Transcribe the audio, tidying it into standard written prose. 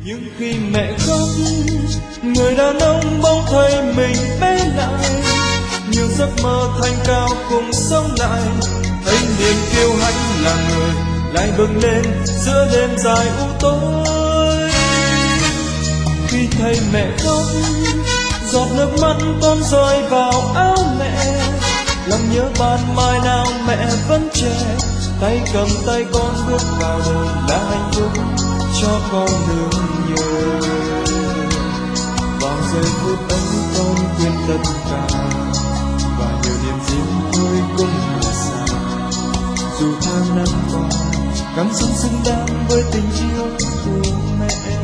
Nhưng khi mẹ khóc, người đàn ông bỗng thấy mình bé lại, nhiều giấc mơ thanh cao cùng sống lại, thấy niềm kiêu hãnh là người lại bừng lên giữa đêm dài u tối. Khi thấy mẹ khóc, giọt nước mắt con rơi vào áo mẹ, lòng nhớ ban mai nào mẹ vẫn trẻ, tay cầm tay con bước vào đời là hạnh phúc cho con nương nhờ. Vào giây phút ấy con quên tất cả, và nhiều niềm riêng thôi cũng là xa. Dù tháng năm qua cảm xúc xứng đáng với tình yêu của mẹ.